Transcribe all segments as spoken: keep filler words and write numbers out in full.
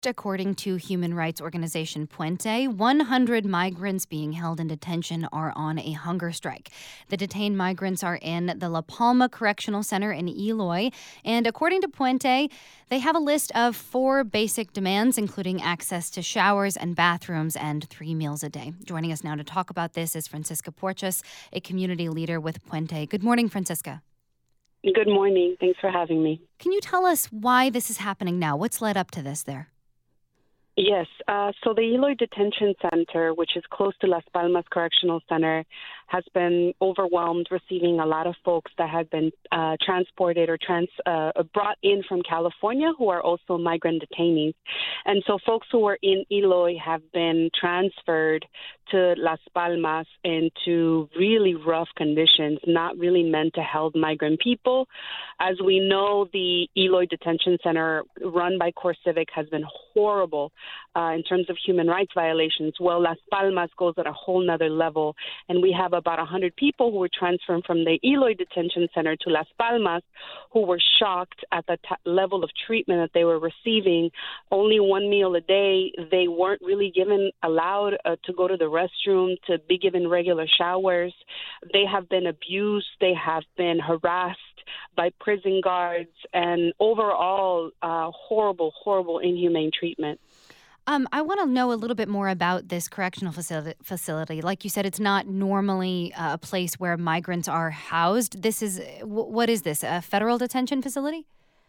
According to human rights organization Puente, one hundred migrants being held in detention are on a hunger strike. The detained migrants are in the La Palma Correctional Center in Eloy, and according to Puente, they have a list of four basic demands, including access to showers and bathrooms and three meals a day. Joining us now to talk about this is Francisca Porchas, a community leader with Puente. Good morning, Francisca. Good morning. Thanks for having me. Can you tell us why this is happening now? What's led up to this there? Yes. Uh, so the Eloy Detention Center, which is close to Las Palmas Correctional Center, has been overwhelmed, receiving a lot of folks that have been uh, transported or trans uh, brought in from California who are also migrant detainees. And so folks who are in Eloy have been transferred to Las Palmas into really rough conditions, not really meant to help migrant people. As we know, the Eloy Detention Center run by CoreCivic has been horrible uh, in terms of human rights violations. Well, Las Palmas goes at a whole nother level, and we have about one hundred people who were transferred from the Eloy Detention Center to Las Palmas who were shocked at the t- level of treatment that they were receiving. Only one meal a day. They weren't really given, allowed uh, to go to the restroom, to be given regular showers. They have been abused. They have been harassed by prison guards, and overall uh, horrible, horrible, inhumane treatment. Um, I want to know a little bit more about this correctional facility. facility. Like you said, it's not normally uh, a place where migrants are housed. This is, w- what is this, a federal detention facility?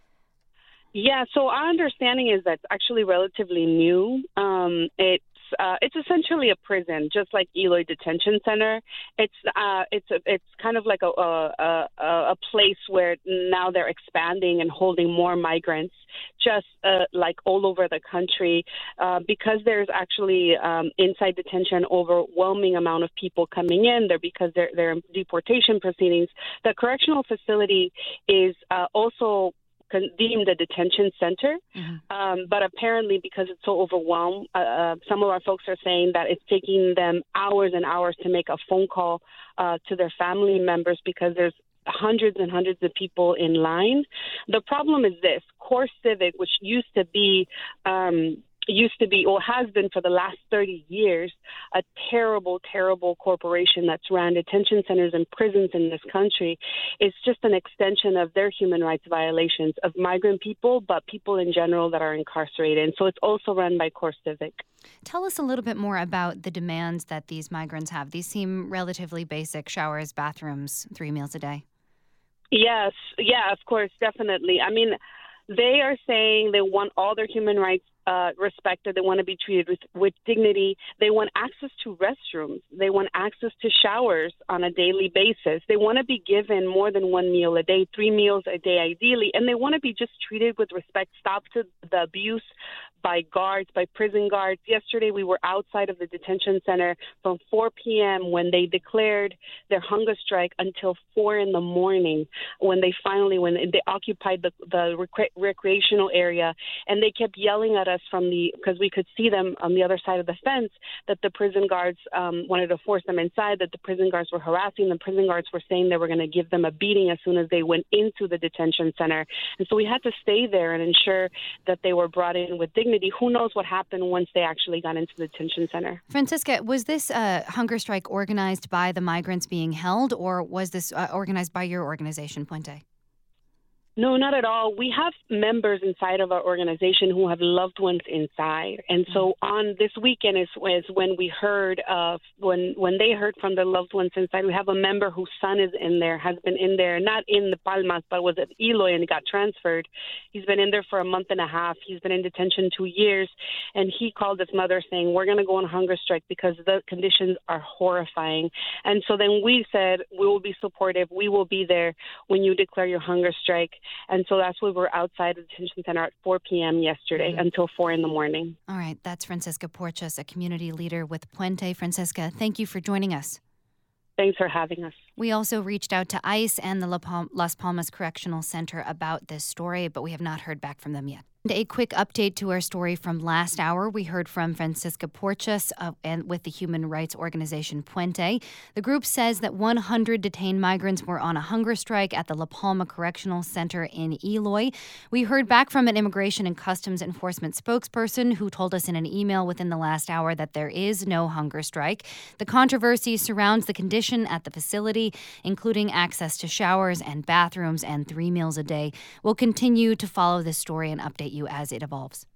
Yeah, so our understanding is that it's actually relatively new. Um, it's uh, it's essentially a prison, just like Eloy Detention Center. It's uh, it's a, it's kind of like a, a a a place where now they're expanding and holding more migrants, just uh, like all over the country, uh, because there's actually um, inside detention overwhelming amount of people coming in there because they're they're in deportation proceedings. The correctional facility is uh, also deemed a detention center, mm-hmm. um, but apparently because it's so overwhelmed, uh, uh, some of our folks are saying that it's taking them hours and hours to make a phone call uh, to their family members because there's hundreds and hundreds of people in line. The problem is this: CoreCivic, which used to be um, used to be or has been for the last thirty years a terrible, terrible corporation that's ran detention centers and prisons in this country, is just an extension of their human rights violations of migrant people, but people in general that are incarcerated. And so it's also run by CoreCivic. Tell us a little bit more about the demands that these migrants have. These seem relatively basic: showers, bathrooms, three meals a day. Yes. Yeah, of course, definitely. I mean, they are saying they want all their human rights uh, respected. They want to be treated with, with dignity. They want access to restrooms. They want access to showers on a daily basis. They want to be given more than one meal a day, three meals a day ideally, and they want to be just treated with respect. Stop to the abuse by guards, by prison guards. Yesterday we were outside of the detention center from four p.m. when they declared their hunger strike until four in the morning when they finally, when they occupied the, the rec- recreational area, and they kept yelling at us from the, because we could see them on the other side of the fence, that the prison guards um, wanted to force them inside, that the prison guards were harassing them. Prison guards were saying they were going to give them a beating as soon as they went into the detention center. And so we had to stay there and ensure that they were brought in with dignity. Who knows what happened once they actually got into the detention center? Francisca, was this uh, hunger strike organized by the migrants being held, or was this uh, organized by your organization, Puente? No, not at all. We have members inside of our organization who have loved ones inside. And so on this weekend is, is when we heard of, when when they heard from their loved ones inside. We have a member whose son is in there, has been in there, not in the Palmas, but was at Eloy and got transferred. He's been in there for a month and a half. He's been in detention two years. And he called his mother saying, we're going to go on hunger strike because the conditions are horrifying. And so then we said, we will be supportive. We will be there when you declare your hunger strike. And so that's why we're outside the detention center at four p.m. yesterday mm-hmm. until four in the morning. All right. That's Francisca Porchas, a community leader with Puente. Francisca, thank you for joining us. Thanks for having us. We also reached out to ICE and the La Pal- Las Palmas Correctional Center about this story, but we have not heard back from them yet. A quick update to our story from last hour. We heard from Francisca Porchas uh, and with the human rights organization Puente. The group says that one hundred detained migrants were on a hunger strike at the La Palma Correctional Center in Eloy. We heard back from an Immigration and Customs Enforcement spokesperson who told us in an email within the last hour that there is no hunger strike. The controversy surrounds the condition at the facility, including access to showers and bathrooms and three meals a day. We'll continue to follow this story and update you as it evolves.